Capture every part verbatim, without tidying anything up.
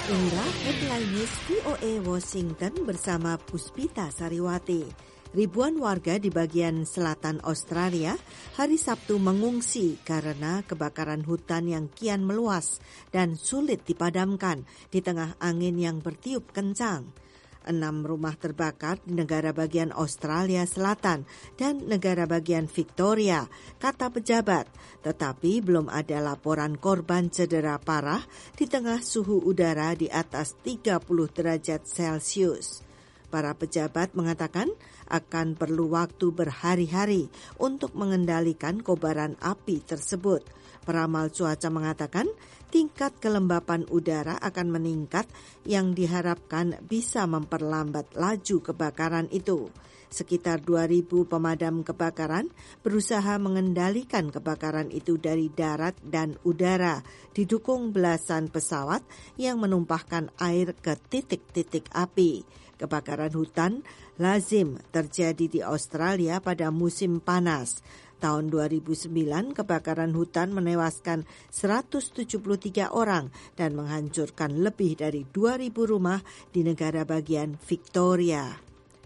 Inilah Headline News V O A Washington bersama Puspita Sariwati. Ribuan warga di bagian selatan Australia hari Sabtu mengungsi karena kebakaran hutan yang kian meluas dan sulit dipadamkan di tengah angin yang bertiup kencang. Enam rumah terbakar di negara bagian Australia Selatan dan negara bagian Victoria, kata pejabat. Tetapi belum ada laporan korban cedera parah di tengah suhu udara di atas tiga puluh derajat Celcius. Para pejabat mengatakan akan perlu waktu berhari-hari untuk mengendalikan kobaran api tersebut. Peramal cuaca mengatakan tingkat kelembapan udara akan meningkat yang diharapkan bisa memperlambat laju kebakaran itu. Sekitar dua ribu pemadam kebakaran berusaha mengendalikan kebakaran itu dari darat dan udara, didukung belasan pesawat yang menumpahkan air ke titik-titik api. Kebakaran hutan lazim terjadi di Australia pada musim panas. Tahun dua ribu sembilan, kebakaran hutan menewaskan seratus tujuh puluh tiga orang dan menghancurkan lebih dari dua ribu rumah di negara bagian Victoria.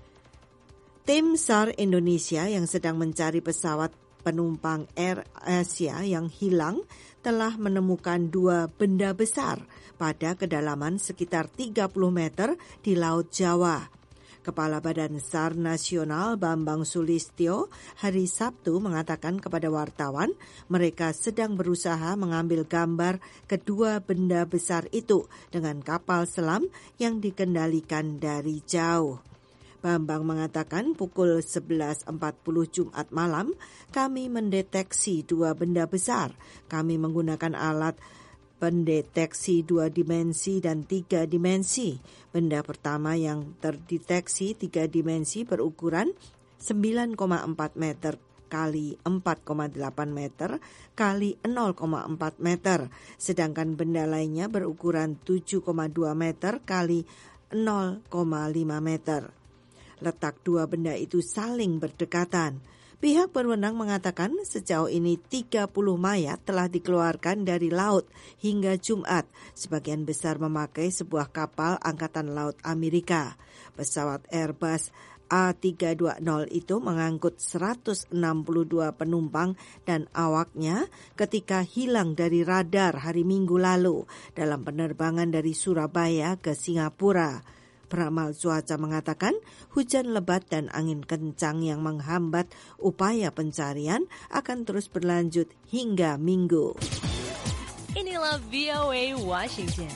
Tim SAR Indonesia yang sedang mencari pesawat penumpang Air Asia yang hilang telah menemukan dua benda besar pada kedalaman sekitar tiga puluh meter di Laut Jawa. Kepala Badan SAR Nasional Bambang Sulistyo hari Sabtu mengatakan kepada wartawan mereka sedang berusaha mengambil gambar kedua benda besar itu dengan kapal selam yang dikendalikan dari jauh. Bambang mengatakan pukul sebelas empat puluh Jumat malam kami mendeteksi dua benda besar. Kami menggunakan alat pendeteksi dua dimensi dan tiga dimensi. Benda pertama yang terdeteksi tiga dimensi berukuran sembilan koma empat meter kali empat koma delapan meter kali nol koma empat meter. Sedangkan benda lainnya berukuran tujuh koma dua meter kali nol koma lima meter. Letak dua benda itu saling berdekatan. Pihak berwenang mengatakan sejauh ini tiga puluh mayat telah dikeluarkan dari laut hingga Jumat. Sebagian besar memakai sebuah kapal Angkatan Laut Amerika. Pesawat Airbus A tiga dua nol itu mengangkut seratus enam puluh dua penumpang dan awaknya ketika hilang dari radar hari Minggu lalu dalam penerbangan dari Surabaya ke Singapura. Peramal cuaca mengatakan hujan lebat dan angin kencang yang menghambat upaya pencarian akan terus berlanjut hingga Minggu. Inilah V O A Washington.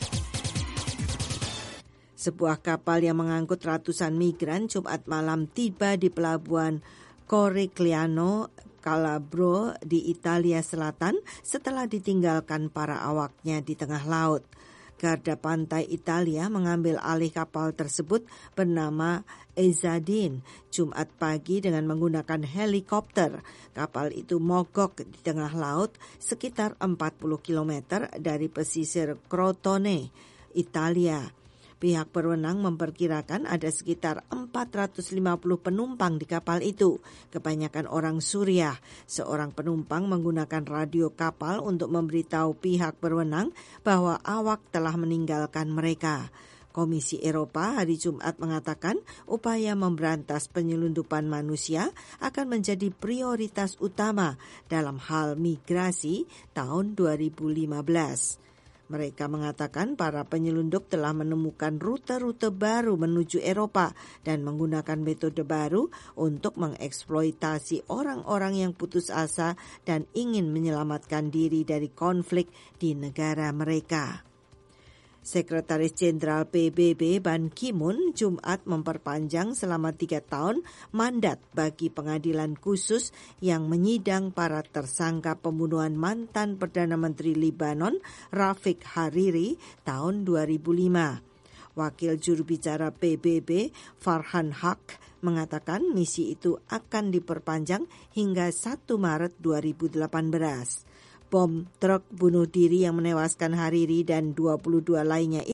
Sebuah kapal yang mengangkut ratusan migran Jumat malam tiba di pelabuhan Corigliano, Calabro di Italia Selatan setelah ditinggalkan para awaknya di tengah laut. Garda Pantai Italia mengambil alih kapal tersebut bernama Ezadin Jumat pagi dengan menggunakan helikopter. Kapal itu mogok di tengah laut sekitar empat puluh kilometer dari pesisir Crotone, Italia. Pihak berwenang memperkirakan ada sekitar empat ratus lima puluh penumpang di kapal itu, kebanyakan orang Suriah. Seorang penumpang menggunakan radio kapal untuk memberitahu pihak berwenang bahwa awak telah meninggalkan mereka. Komisi Eropa hari Jumat mengatakan upaya memberantas penyelundupan manusia akan menjadi prioritas utama dalam hal migrasi tahun dua ribu lima belas. Mereka mengatakan para penyelundup telah menemukan rute-rute baru menuju Eropa dan menggunakan metode baru untuk mengeksploitasi orang-orang yang putus asa dan ingin menyelamatkan diri dari konflik di negara mereka. Sekretaris Jenderal P B B Ban Ki-moon Jumat memperpanjang selama tiga tahun mandat bagi pengadilan khusus yang menyidang para tersangka pembunuhan mantan Perdana Menteri Lebanon Rafiq Hariri tahun dua ribu lima. Wakil juru bicara P B B Farhan Haq mengatakan misi itu akan diperpanjang hingga satu Maret dua ribu delapan belas. Bom truk bunuh diri yang menewaskan Hariri dan dua puluh dua lainnya